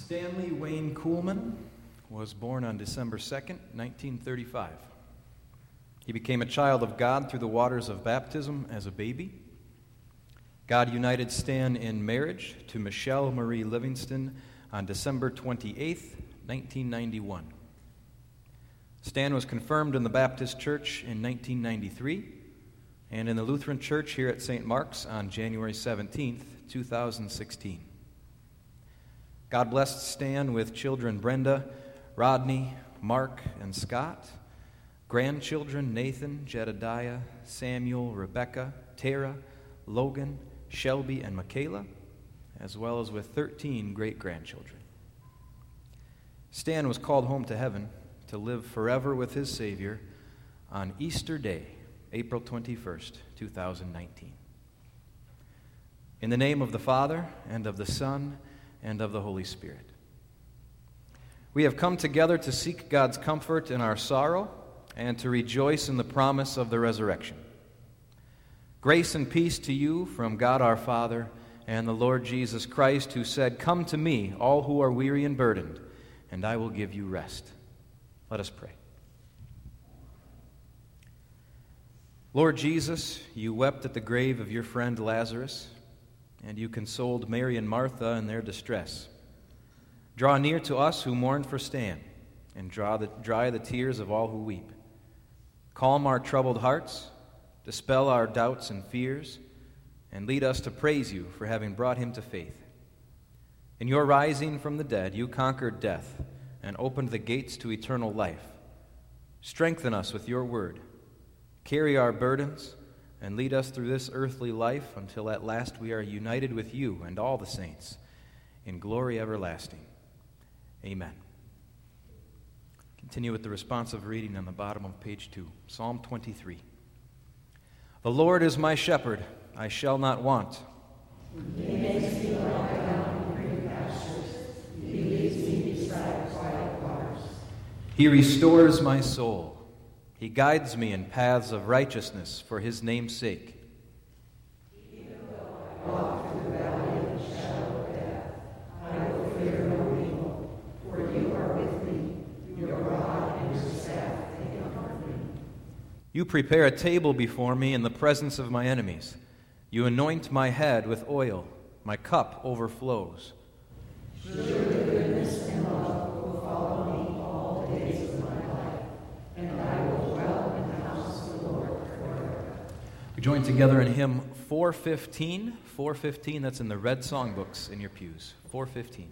Stanley Wayne Kuhlman was born on December 2nd, 1935. He became a child of God through the waters of baptism as a baby. God united Stan in marriage to Michelle Marie Livingston on December 28th, 1991. Stan was confirmed in the Baptist Church in 1993 and in the Lutheran Church here at St. Mark's on January 17th, 2016. God blessed Stan with children Brenda, Rodney, Mark, and Scott, grandchildren Nathan, Jedediah, Samuel, Rebecca, Tara, Logan, Shelby, and Michaela, as well as with 13 great-grandchildren. Stan was called home to heaven to live forever with his Savior on Easter Day, April 21st, 2019. In the name of the Father, and of the Son, and of the Holy Spirit. We have come together to seek God's comfort in our sorrow and to rejoice in the promise of the resurrection. Grace and peace to you from God our Father and the Lord Jesus Christ, who said, "Come to me, all who are weary and burdened, and I will give you rest." Let us pray. Lord Jesus, you wept at the grave of your friend Lazarus, and you consoled Mary and Martha in their distress. Draw near to us who mourn for Stan, and dry the tears of all who weep. Calm our troubled hearts, dispel our doubts and fears, and lead us to praise you for having brought him to faith. In your rising from the dead, you conquered death and opened the gates to eternal life. Strengthen us with your word. Carry our burdens and lead us through this earthly life until at last we are united with you and all the saints in glory everlasting. Amen. Continue with the responsive reading on the bottom of page 2, Psalm 23. The Lord is my shepherd, I shall not want. He makes me lie down in green pastures. He leads me beside quiet waters. He restores my soul. He guides me in paths of righteousness for his name's sake. Even though I walk through the valley of the shadow of death, I will fear no evil, for you are with me. Your rod and your staff, they comfort me. You prepare a table before me in the presence of my enemies. You anoint my head with oil. My cup overflows. Surely goodness and love will follow me all the days of my life, and I will dwell in the house of the Lord forever. We join together in hymn 415. 415, that's in the red songbooks in your pews. 415.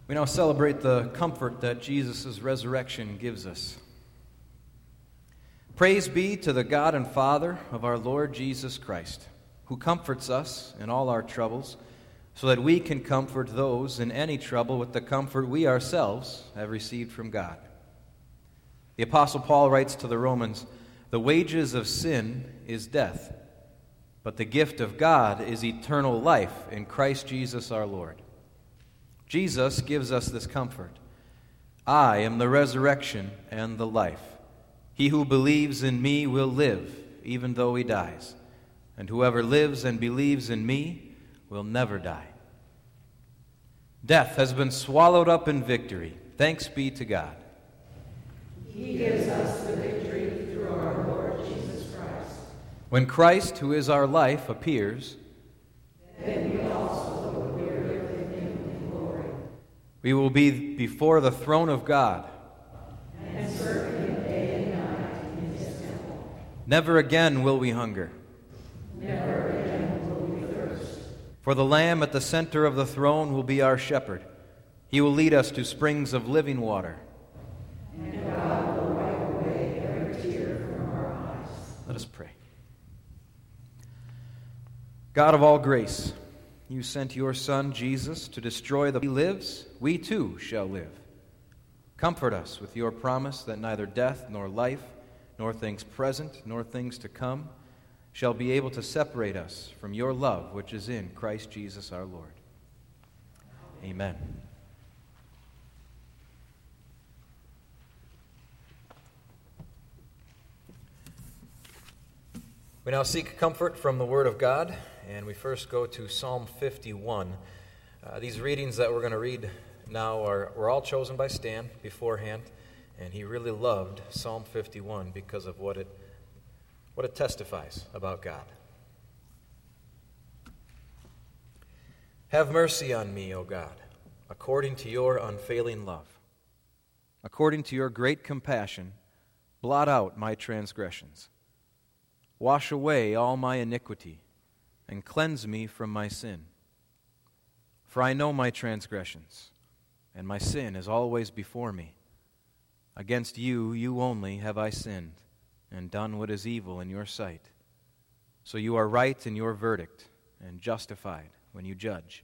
We now celebrate the comfort that Jesus' resurrection gives us. Praise be to the God and Father of our Lord Jesus Christ, who comforts us in all our troubles, so that we can comfort those in any trouble with the comfort we ourselves have received from God. The Apostle Paul writes to the Romans, "The wages of sin is death, but the gift of God is eternal life in Christ Jesus our Lord." Jesus gives us this comfort. "I am the resurrection and the life. He who believes in me will live, even though he dies. And whoever lives and believes in me will never die." Death has been swallowed up in victory. Thanks be to God. He gives us the victory through our Lord Jesus Christ. When Christ, who is our life, appears, then we also will appear with him in glory. We will be before the throne of God, and serve him day and night in his temple. Never again will we hunger. Never again will we thirst. For the Lamb at the center of the throne will be our shepherd. He will lead us to springs of living water. And God will wipe away every tear from our eyes. Let us pray. God of all grace, you sent your Son, Jesus, to destroy the... He lives, we too shall live. Comfort us with your promise that neither death nor life, nor things present, nor things to come, shall be able to separate us from your love which is in Christ Jesus our Lord. Amen. We now seek comfort from the Word of God, and we first go to Psalm 51. These readings that we're going to read now were all chosen by Stan beforehand, and he really loved Psalm 51 because of what it testifies about God. Have mercy on me, O God, according to your unfailing love. According to your great compassion, blot out my transgressions. Wash away all my iniquity, and cleanse me from my sin. For I know my transgressions, and my sin is always before me. Against you, you only, have I sinned, and done what is evil in your sight. So you are right in your verdict, and justified when you judge.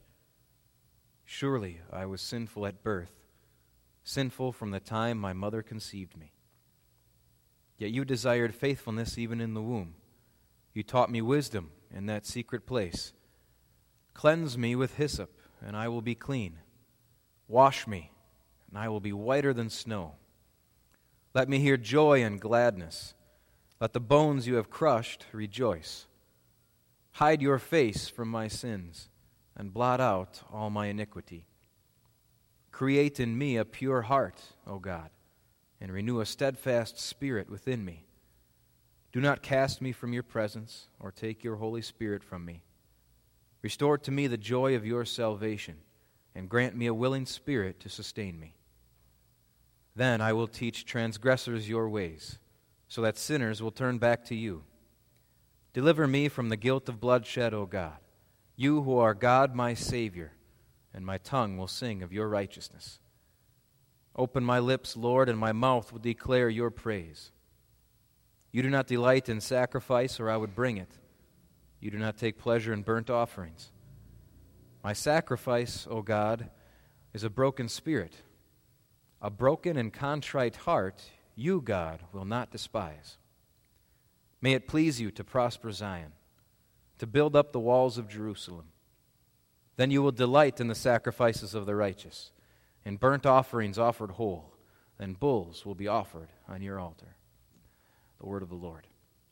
Surely I was sinful at birth, sinful from the time my mother conceived me. Yet you desired faithfulness even in the womb. You taught me wisdom in that secret place. Cleanse me with hyssop, and I will be clean. Wash me, and I will be whiter than snow. Let me hear joy and gladness. Let the bones you have crushed rejoice. Hide your face from my sins, and blot out all my iniquity. Create in me a pure heart, O God, and renew a steadfast spirit within me. Do not cast me from your presence, or take your Holy Spirit from me. Restore to me the joy of your salvation, and grant me a willing spirit to sustain me. Then I will teach transgressors your ways, so that sinners will turn back to you. Deliver me from the guilt of bloodshed, O God, you who are God my Savior, and my tongue will sing of your righteousness. Open my lips, Lord, and my mouth will declare your praise. You do not delight in sacrifice, or I would bring it. You do not take pleasure in burnt offerings. My sacrifice, O God, is a broken spirit. A broken and contrite heart, you, God, will not despise. May it please you to prosper Zion, to build up the walls of Jerusalem. Then you will delight in the sacrifices of the righteous, in burnt offerings offered whole. Then bulls will be offered on your altar. The word of the Lord.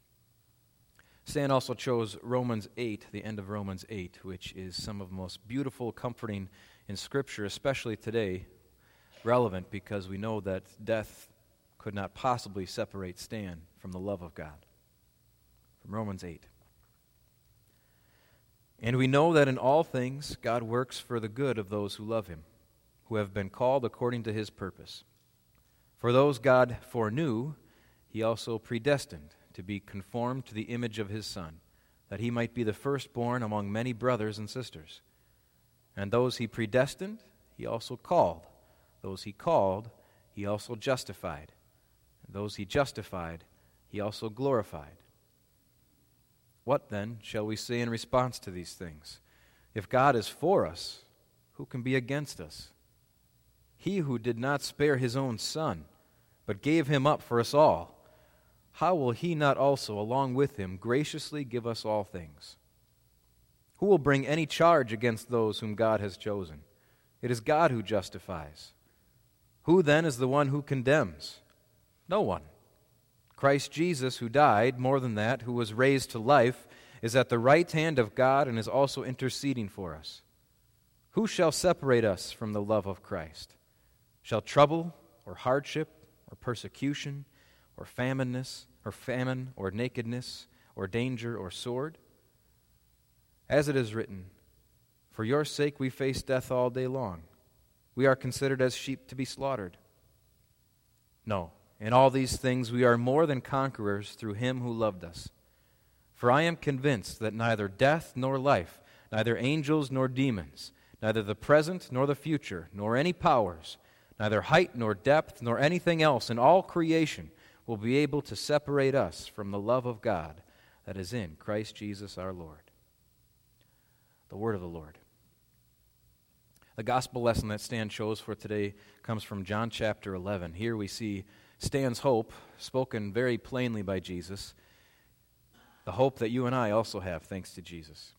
Stan also chose Romans 8, the end of Romans 8, which is some of the most beautiful, comforting in Scripture, especially today, relevant because we know that death could not possibly separate Stan from the love of God. From Romans 8. And we know that in all things God works for the good of those who love him, who have been called according to his purpose. For those God foreknew, he also predestined to be conformed to the image of his Son, that he might be the firstborn among many brothers and sisters. And those he predestined, he also called. Those he called, he also justified. And those he justified, he also glorified. What then shall we say in response to these things? If God is for us, who can be against us? He who did not spare his own Son, but gave him up for us all, how will he not also, along with him, graciously give us all things? Who will bring any charge against those whom God has chosen? It is God who justifies. Who then is the one who condemns? No one. Christ Jesus, who died, more than that, who was raised to life, is at the right hand of God and is also interceding for us. Who shall separate us from the love of Christ? Shall trouble, or hardship, or persecution, or famine, or nakedness, or danger, or sword? As it is written, for your sake we face death all day long. We are considered as sheep to be slaughtered. No, in all these things we are more than conquerors through him who loved us. For I am convinced that neither death nor life, neither angels nor demons, neither the present nor the future, nor any powers, neither height nor depth, nor anything else in all creation will be able to separate us from the love of God that is in Christ Jesus our Lord. The word of the Lord. The gospel lesson that Stan chose for today comes from John chapter 11. Here we see Stan's hope, spoken very plainly by Jesus, the hope that you and I also have thanks to Jesus.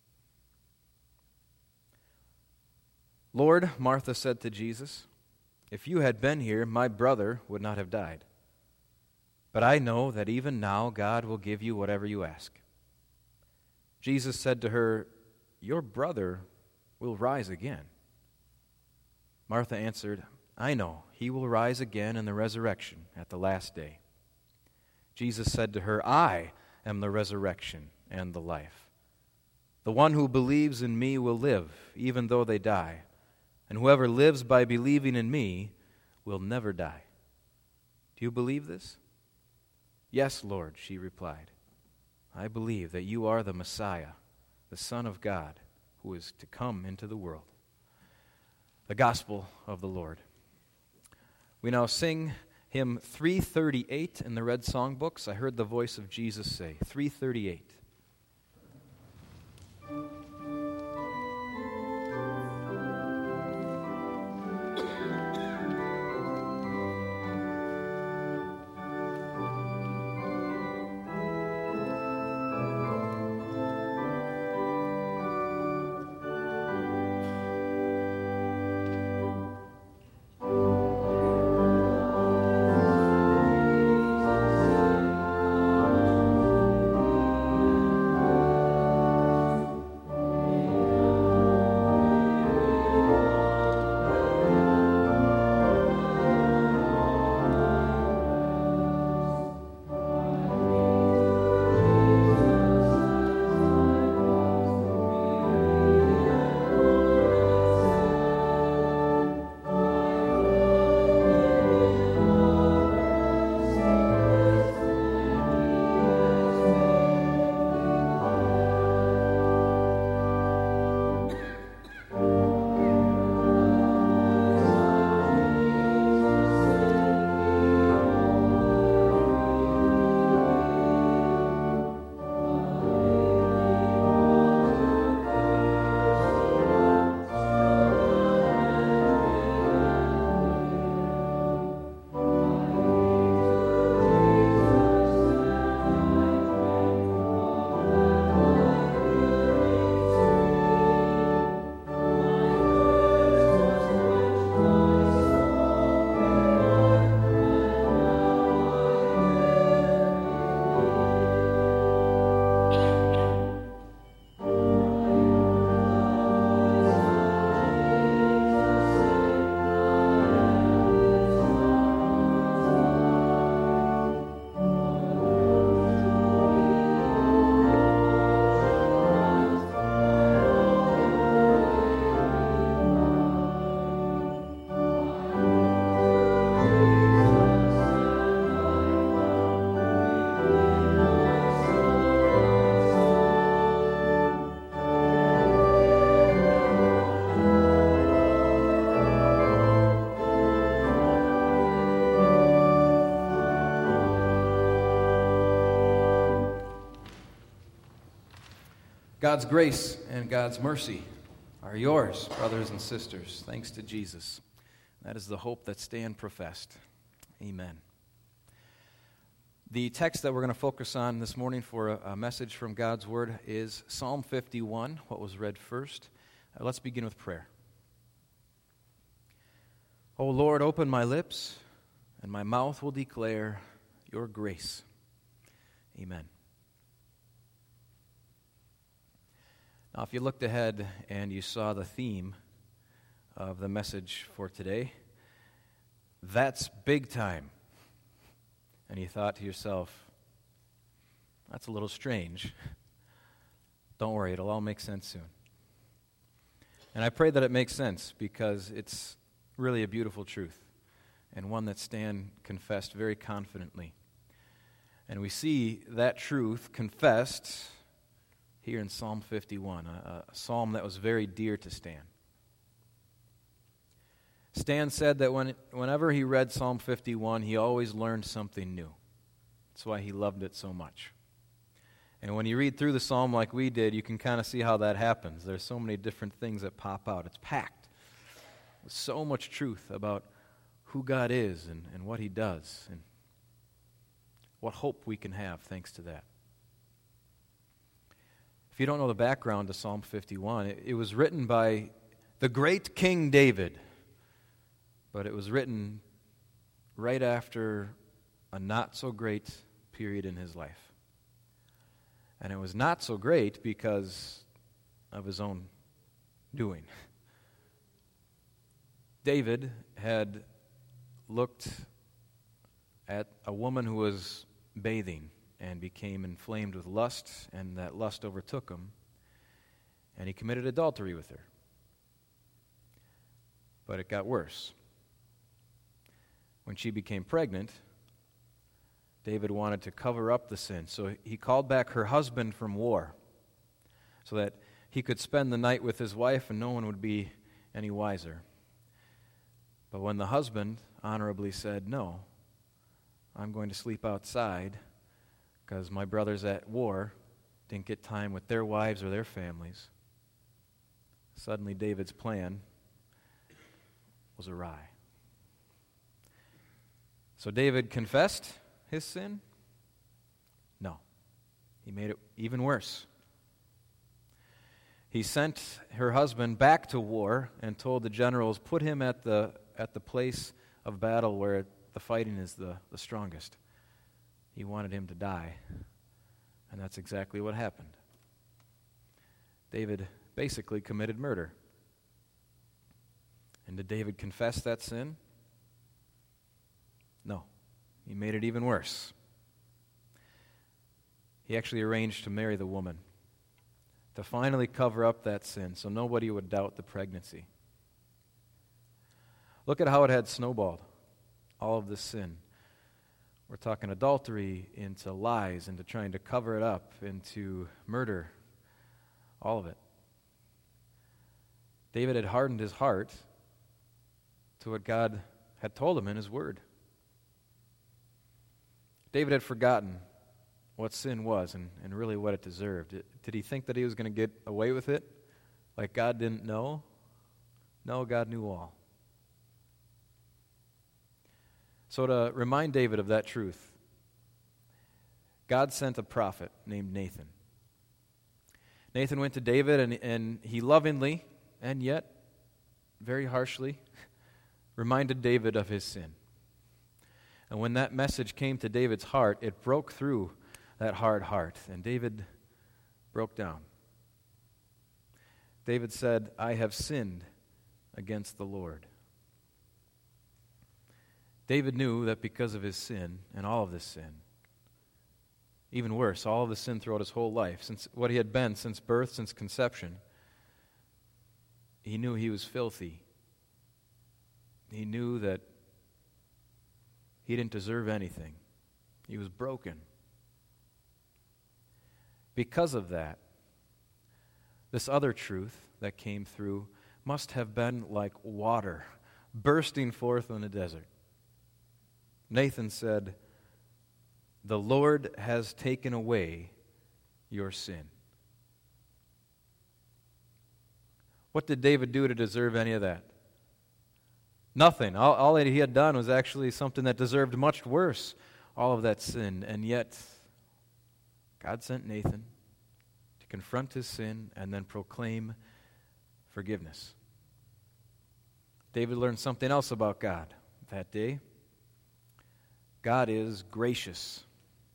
Lord, Martha said to Jesus, if you had been here, my brother would not have died. But I know that even now God will give you whatever you ask. Jesus said to her, your brother will rise again. Martha answered, I know, he will rise again in the resurrection at the last day. Jesus said to her, I am the resurrection and the life. The one who believes in me will live, even though they die. And whoever lives by believing in me will never die. Do you believe this? Yes, Lord, she replied. I believe that you are the Messiah, the Son of God, who is to come into the world. The Gospel of the Lord. We now sing hymn 338 in the red songbooks. I heard the voice of Jesus say, 338. God's grace and God's mercy are yours, brothers and sisters, thanks to Jesus. That is the hope that Stan professed. Amen. The text that we're going to focus on this morning for a message from God's Word is Psalm 51, what was read first. Let's begin with prayer. O Lord, open my lips, and my mouth will declare your grace. Amen. Now, if you looked ahead and you saw the theme of the message for today, that's big time. And you thought to yourself, that's a little strange. Don't worry, it'll all make sense soon. And I pray that it makes sense because it's really a beautiful truth and one that Stan confessed very confidently. And we see that truth confessed here in Psalm 51, a psalm that was very dear to Stan. Stan said that whenever he read Psalm 51, he always learned something new. That's why he loved it so much. And when you read through the psalm like we did, you can kind of see how that happens. There's so many different things that pop out. It's packed with so much truth about who God is and what he does and what hope we can have thanks to that. If you don't know the background to Psalm 51, it was written by the great King David, but it was written right after a not-so-great period in his life. And it was not so great because of his own doing. David had looked at a woman who was bathing and became inflamed with lust, and that lust overtook him, and he committed adultery with her. But it got worse. When she became pregnant, David wanted to cover up the sin, so he called back her husband from war so that he could spend the night with his wife and no one would be any wiser. But when the husband honorably said, "No, I'm going to sleep outside because my brothers at war didn't get time with their wives or their families," suddenly David's plan was awry. So David confessed his sin? No. He made it even worse. He sent her husband back to war and told the generals, put him at the place of battle where the fighting is the strongest. He wanted him to die. And that's exactly what happened. David basically committed murder. And did David confess that sin? No. He made it even worse. He actually arranged to marry the woman to finally cover up that sin so nobody would doubt the pregnancy. Look at how it had snowballed, all of this sin. We're talking adultery into lies, into trying to cover it up, into murder, all of it. David had hardened his heart to what God had told him in his word. David had forgotten what sin was and really what it deserved. Did he think that he was going to get away with it? Like God didn't know? No, God knew all. So to remind David of that truth, God sent a prophet named Nathan. Nathan went to David and he lovingly and yet very harshly reminded David of his sin. And when that message came to David's heart, it broke through that hard heart, and David broke down. David said, "I have sinned against the Lord." David knew that because of his sin, and all of this sin, even worse, all of the sin throughout his whole life, since what he had been since birth, since conception, he knew he was filthy. He knew that he didn't deserve anything. He was broken. Because of that, this other truth that came through must have been like water bursting forth in the desert. Nathan said, "The Lord has taken away your sin." What did David do to deserve any of that? Nothing. All that he had done was actually something that deserved much worse, all of that sin. And yet, God sent Nathan to confront his sin and then proclaim forgiveness. David learned something else about God that day. God is gracious.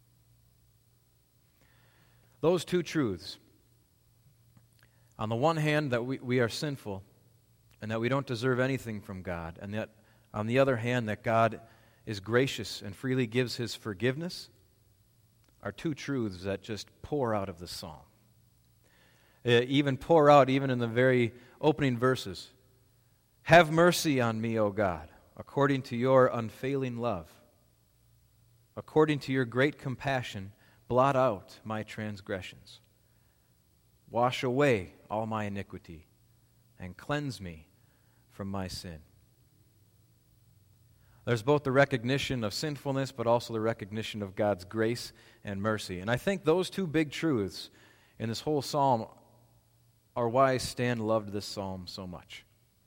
Those two truths, on the one hand, that we are sinful and that we don't deserve anything from God, and that on the other hand, that God is gracious and freely gives his forgiveness, are two truths that just pour out of the psalm. Even pour out even in the very opening verses. Have mercy on me, O God, according to your unfailing love. According to your great compassion, blot out my transgressions. Wash away all my iniquity and cleanse me from my sin. There's both the recognition of sinfulness, but also the recognition of God's grace and mercy. And I think those two big truths in this whole psalm are why Stan loved this psalm so much.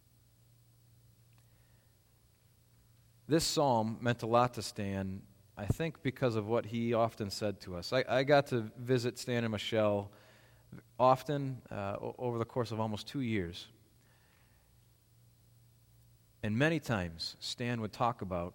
This psalm meant a lot to Stan, I think, because of what he often said to us. I got to visit Stan and Michelle often over the course of almost 2 years. And many times, Stan would talk about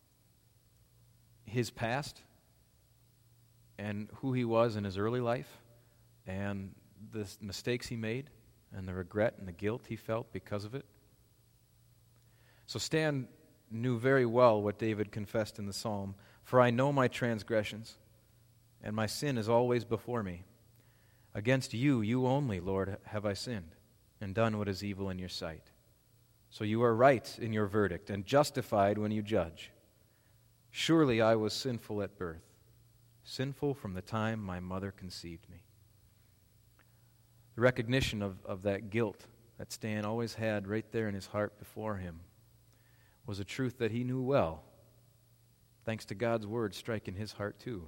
his past and who he was in his early life and the mistakes he made and the regret and the guilt he felt because of it. So Stan knew very well what David confessed in the psalm. For I know my transgressions, and my sin is always before me. Against you, you only, Lord, have I sinned, and done what is evil in your sight. So you are right in your verdict, and justified when you judge. Surely I was sinful at birth, sinful from the time my mother conceived me. The recognition of that guilt that Stan always had right there in his heart before him was a truth that he knew well, thanks to God's word striking his heart too.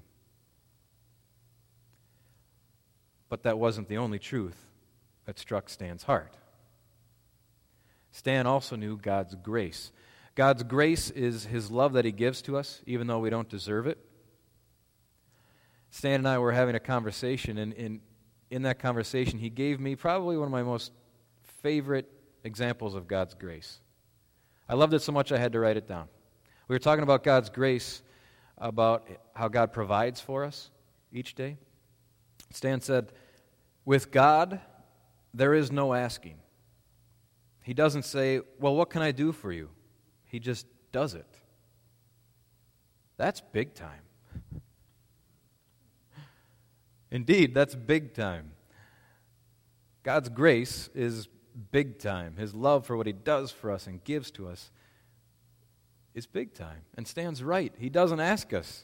But that wasn't the only truth that struck Stan's heart. Stan also knew God's grace. God's grace is his love that he gives to us, even though we don't deserve it. Stan and I were having a conversation, and in that conversation, he gave me probably one of my most favorite examples of God's grace. I loved it so much I had to write it down. We were talking about God's grace, about how God provides for us each day. Stan said, with God, there is no asking. He doesn't say, well, what can I do for you? He just does it. That's big time. Indeed, that's big time. God's grace is big time. His love for what he does for us and gives to us is big time. And Stan's right. He doesn't ask us.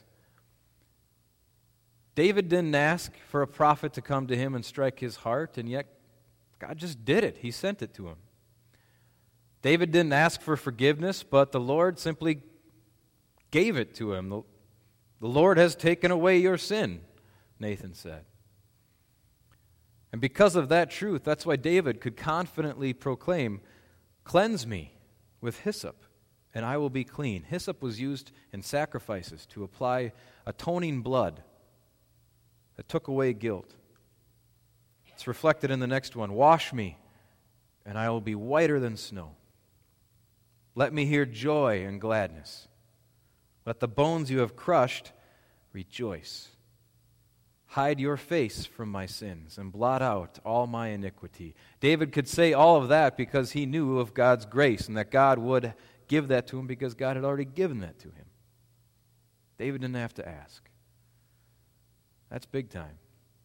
David didn't ask for a prophet to come to him and strike his heart, and yet God just did it. He sent it to him. David didn't ask for forgiveness, but the Lord simply gave it to him. The Lord has taken away your sin, Nathan said. And because of that truth, that's why David could confidently proclaim, cleanse me with hyssop, and I will be clean. Hyssop was used in sacrifices to apply atoning blood that took away guilt. It's reflected in the next one. Wash me, and I will be whiter than snow. Let me hear joy and gladness. Let the bones you have crushed rejoice. Hide your face from my sins and blot out all my iniquity. David could say all of that because he knew of God's grace and that God would give that to him because God had already given that to him. David didn't have to ask. That's big time.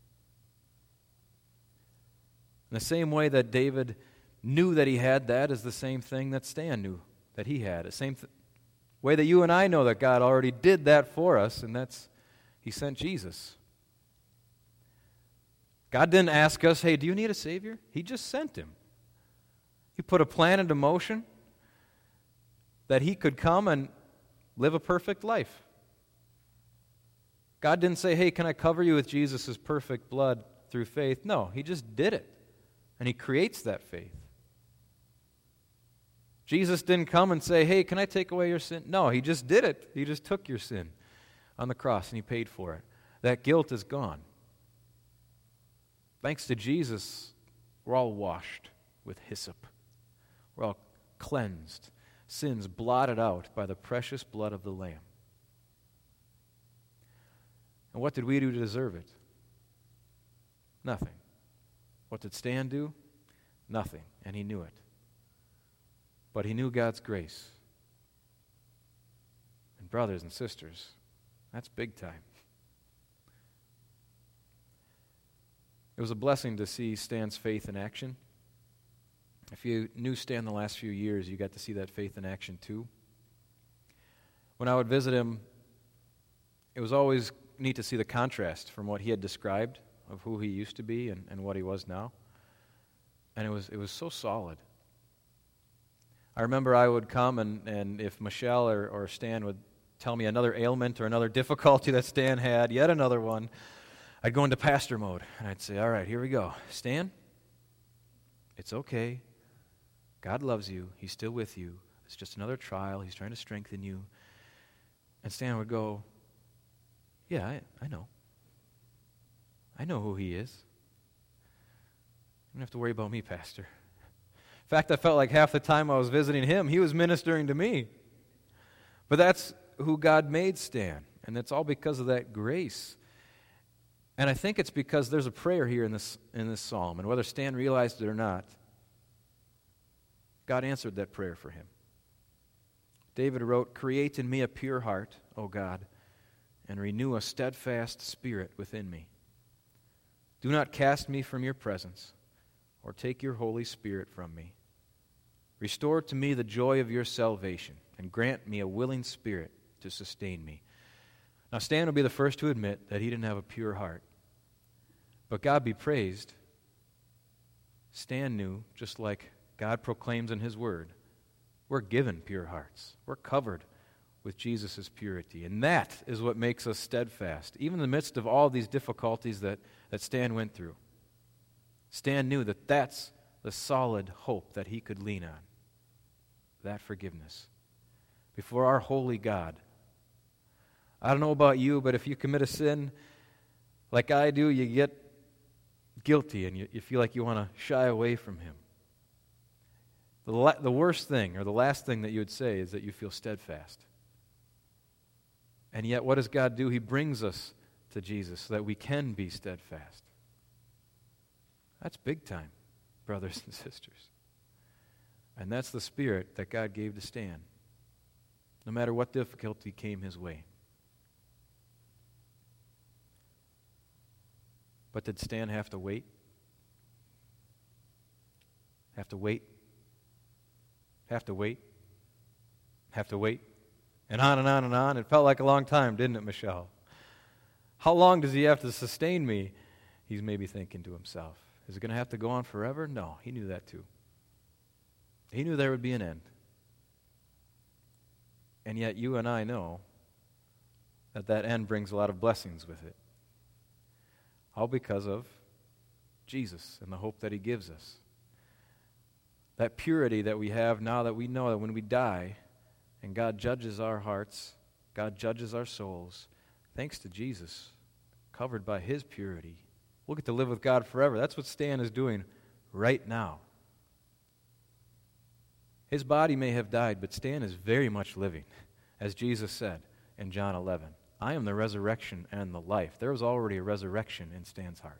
In the same way that David knew that he had that is the same thing that Stan knew that he had. The same way that you and I know that God already did that for us, and that's he sent Jesus. God didn't ask us, hey, do you need a Savior? He just sent him. He put a plan into motion that he could come and live a perfect life. God didn't say, hey, can I cover you with Jesus' perfect blood through faith? No, he just did it. And he creates that faith. Jesus didn't come and say, hey, can I take away your sin? No, he just did it. He just took your sin on the cross and he paid for it. That guilt is gone. Thanks to Jesus, we're all washed with hyssop. We're all cleansed, sins blotted out by the precious blood of the Lamb. And what did we do to deserve it? Nothing. What did Stan do? Nothing. And he knew it. But he knew God's grace. And brothers and sisters, that's big time. It was a blessing to see Stan's faith in action. If you knew Stan the last few years, you got to see that faith in action too. When I would visit him, it was always neat to see the contrast from what he had described of who he used to be and what he was now. And it was so solid. I remember I would come and if Michelle or Stan would tell me another ailment or another difficulty that Stan had, yet another one, I'd go into pastor mode, and I'd say, all right, here we go. Stan, it's okay. God loves you. He's still with you. It's just another trial. He's trying to strengthen you. And Stan would go, yeah, I know. I know who he is. You don't have to worry about me, Pastor. In fact, I felt like half the time I was visiting him, he was ministering to me. But that's who God made Stan, and it's all because of that grace. And I think it's because there's a prayer here in this psalm, and whether Stan realized it or not, God answered that prayer for him. David wrote, "Create in me a pure heart, O God, and renew a steadfast spirit within me. Do not cast me from your presence, or take your Holy Spirit from me. Restore to me the joy of your salvation, and grant me a willing spirit to sustain me." Now, Stan will be the first to admit that he didn't have a pure heart. But God be praised, Stan knew, just like God proclaims in His Word, we're given pure hearts. We're covered with Jesus' purity. And that is what makes us steadfast, even in the midst of all these difficulties that Stan went through. Stan knew that that's the solid hope that he could lean on, that forgiveness before our holy God. I don't know about you, but if you commit a sin like I do, you get guilty and you feel like you want to shy away from Him. The worst thing, or the last thing that you would say, is that you feel steadfast. And yet, what does God do? He brings us to Jesus so that we can be steadfast. That's big time, brothers and sisters. And that's the spirit that God gave to Stan, no matter what difficulty came his way. But did Stan have to wait? Have to wait? Have to wait? Have to wait? And on and on and on. It felt like a long time, didn't it, Michelle? How long does he have to sustain me? He's maybe thinking to himself. Is it going to have to go on forever? No, he knew that too. He knew there would be an end. And yet you and I know that end brings a lot of blessings with it. All because of Jesus and the hope that He gives us. That purity that we have now that we know that when we die and God judges our hearts, God judges our souls, thanks to Jesus, covered by His purity, we'll get to live with God forever. That's what Stan is doing right now. His body may have died, but Stan is very much living, as Jesus said in John 11. I am the resurrection and the life. There was already a resurrection in Stan's heart.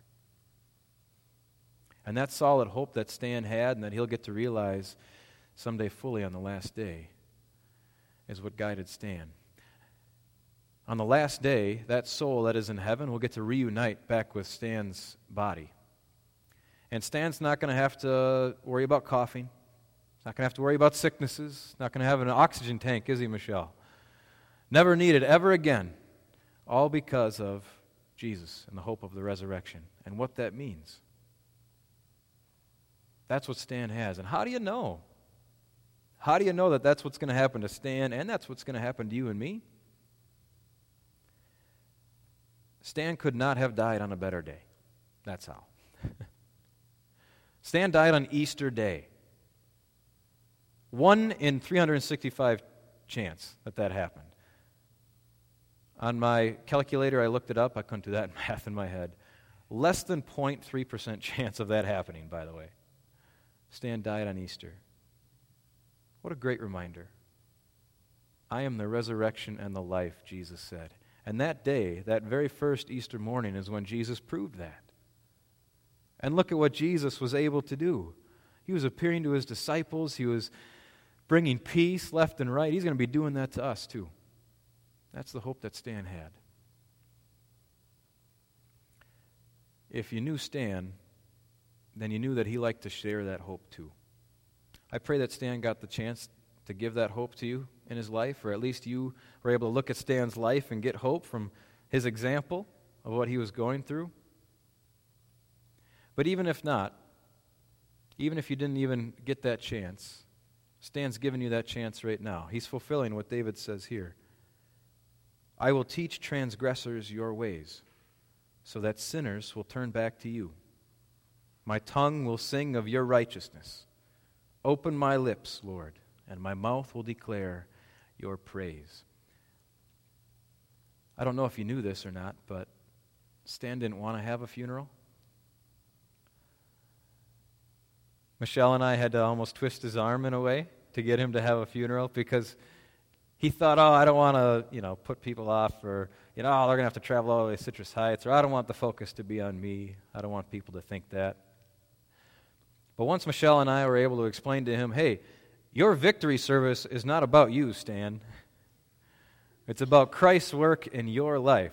And that solid hope that Stan had and that he'll get to realize someday fully on the last day is what guided Stan. On the last day, that soul that is in heaven will get to reunite back with Stan's body. And Stan's not going to have to worry about coughing. He's not going to have to worry about sicknesses. He's not going to have an oxygen tank, is he, Michelle? Never needed ever again. All because of Jesus and the hope of the resurrection and what that means. That's what Stan has. And how do you know? How do you know that that's what's going to happen to Stan and that's what's going to happen to you and me? Stan could not have died on a better day. That's how. Stan died on Easter Day. 1 in 365 chance that happened. On my calculator, I looked it up. I couldn't do that math in my head. Less than 0.3% chance of that happening, by the way. Stan died on Easter. What a great reminder. I am the resurrection and the life, Jesus said. And that day, that very first Easter morning, is when Jesus proved that. And look at what Jesus was able to do. He was appearing to his disciples. He was bringing peace left and right. He's going to be doing that to us too. That's the hope that Stan had. If you knew Stan, then you knew that he liked to share that hope too. I pray that Stan got the chance to give that hope to you in his life, or at least you were able to look at Stan's life and get hope from his example of what he was going through. But even if not, even if you didn't even get that chance, Stan's giving you that chance right now. He's fulfilling what David says here. I will teach transgressors your ways, so that sinners will turn back to you. My tongue will sing of your righteousness. Open my lips, Lord, and my mouth will declare your praise. I don't know if you knew this or not, but Stan didn't want to have a funeral. Michelle and I had to almost twist his arm in a way to get him to have a funeral because he thought, I don't want to, put people off, or, they're going to have to travel all the way to Citrus Heights, or I don't want the focus to be on me. I don't want people to think that. But once Michelle and I were able to explain to him, hey, your victory service is not about you, Stan. It's about Christ's work in your life.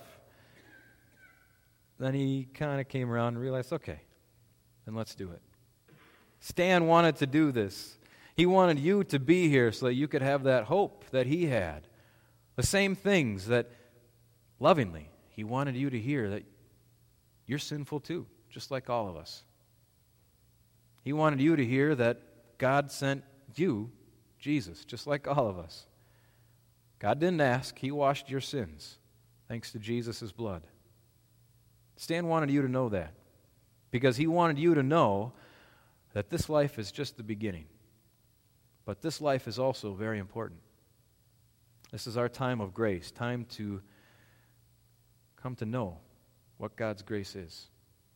Then he kind of came around and realized, okay, then let's do it. Stan wanted to do this. He wanted you to be here so that you could have that hope that he had. The same things that, lovingly, he wanted you to hear, that you're sinful too, just like all of us. He wanted you to hear that God sent you, Jesus, just like all of us. God didn't ask. He washed your sins, thanks to Jesus' blood. Stan wanted you to know that, because he wanted you to know that this life is just the beginning. But this life is also very important. This is our time of grace, time to come to know what God's grace is.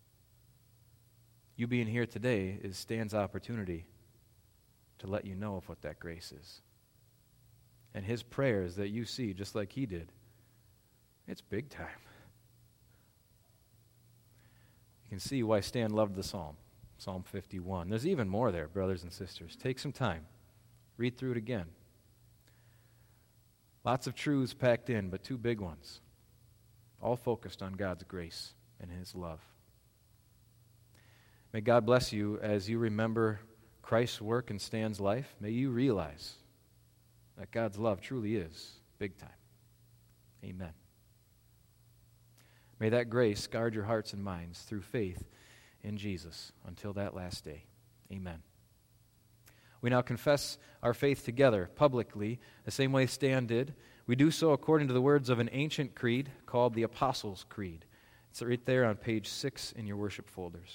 You being here today is Stan's opportunity to let you know of what that grace is. And his prayers that you see, just like he did, it's big time. You can see why Stan loved the psalm, Psalm 51. There's even more there, brothers and sisters. Take some time. Read through it again. Lots of truths packed in, but two big ones, all focused on God's grace and his love. May God bless you as you remember Christ's work in Stan's life. May you realize that God's love truly is big time. Amen. May that grace guard your hearts and minds through faith in Jesus until that last day. Amen. We now confess our faith together publicly, the same way Stan did. We do so according to the words of an ancient creed called the Apostles' Creed. It's right there on page 6 in your worship folders.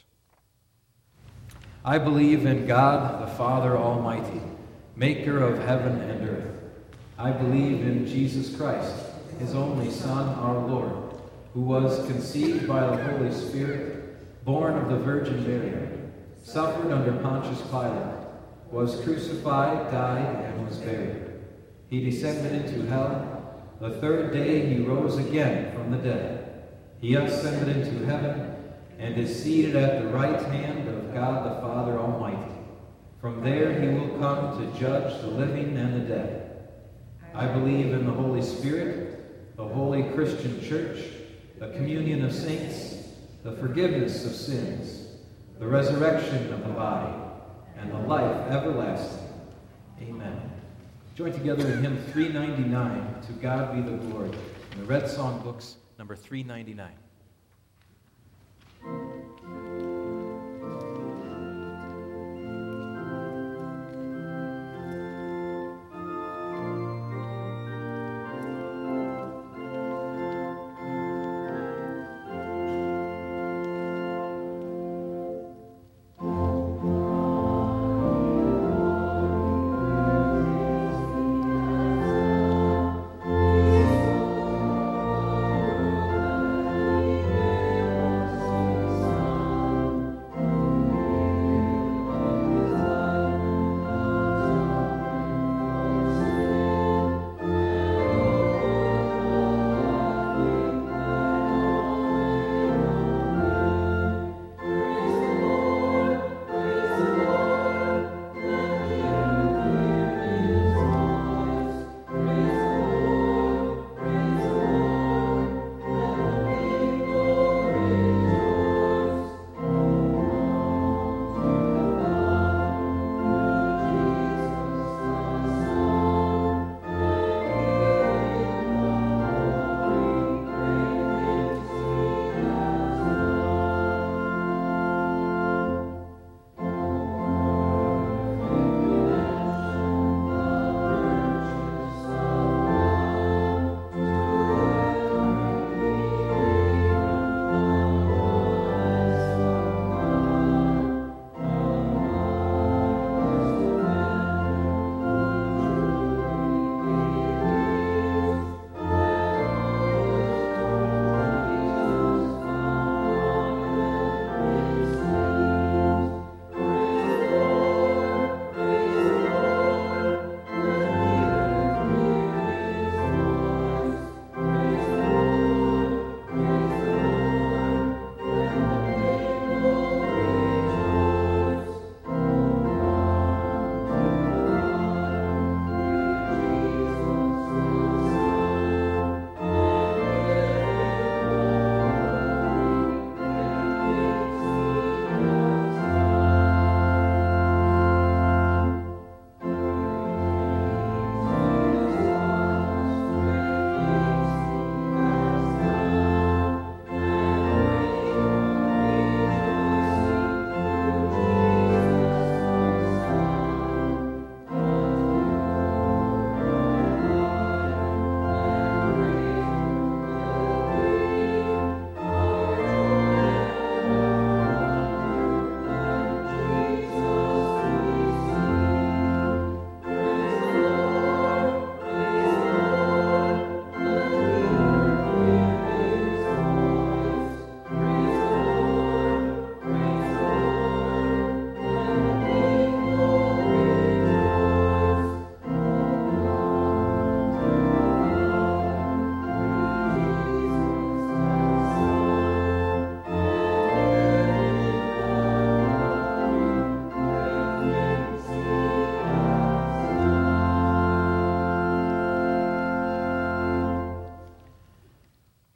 I believe in God, the Father Almighty, maker of heaven and earth. I believe in Jesus Christ, his only Son, our Lord, who was conceived by the Holy Spirit, born of the Virgin Mary, suffered under Pontius Pilate, was crucified, died, and was buried. He descended into hell. The third day he rose again from the dead. He ascended into heaven and is seated at the right hand of God the Father Almighty. From there he will come to judge the living and the dead. I believe in the Holy Spirit, the holy Christian church, the communion of saints, the forgiveness of sins, the resurrection of the body, and the life everlasting. Amen. Join together in hymn 399, To God Be the Glory, in the Red Song Books, number 399.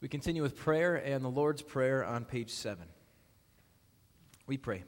We continue with prayer and the Lord's Prayer on page 7. We pray.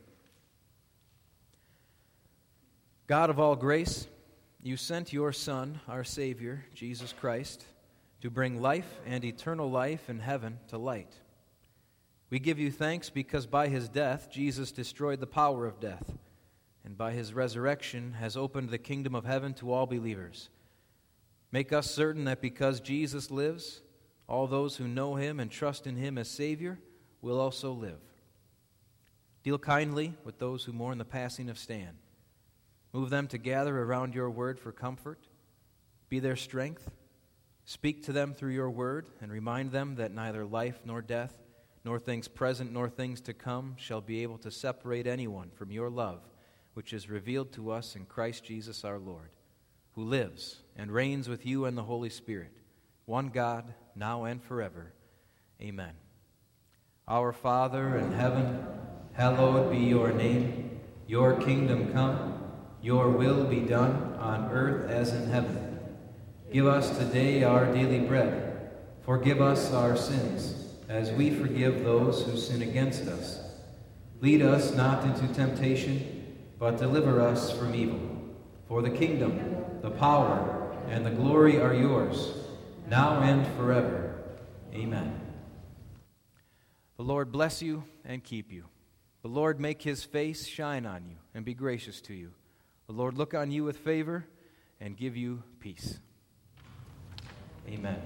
God of all grace, you sent your Son, our Savior, Jesus Christ, to bring life and eternal life in heaven to light. We give you thanks because by his death, Jesus destroyed the power of death, and by his resurrection has opened the kingdom of heaven to all believers. Make us certain that because Jesus lives, all those who know him and trust in him as Savior will also live. Deal kindly with those who mourn the passing of Stan. Move them to gather around your word for comfort. Be their strength. Speak to them through your word and remind them that neither life nor death, nor things present nor things to come shall be able to separate anyone from your love, which is revealed to us in Christ Jesus our Lord, who lives and reigns with you and the Holy Spirit, one God, now and forever. Amen. Our Father in heaven, hallowed be your name. Your kingdom come, your will be done on earth as in heaven. Give us today our daily bread. Forgive us our sins, as we forgive those who sin against us. Lead us not into temptation, but deliver us from evil. For the kingdom, the power, and the glory are yours, now and forever. Amen. The Lord bless you and keep you. The Lord make his face shine on you and be gracious to you. The Lord look on you with favor and give you peace. Amen.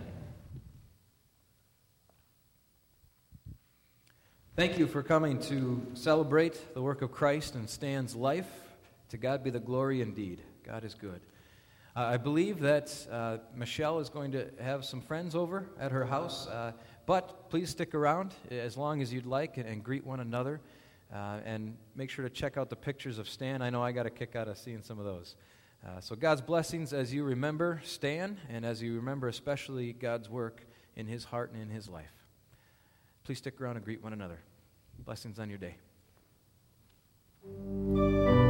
Thank you for coming to celebrate the work of Christ and Stan's life. To God be the glory indeed. God is good. I believe that Michelle is going to have some friends over at her house, but please stick around as long as you'd like and greet one another, and make sure to check out the pictures of Stan. I know I got a kick out of seeing some of those. So God's blessings as you remember Stan, and as you remember especially God's work in his heart and in his life. Please stick around and greet one another. Blessings on your day.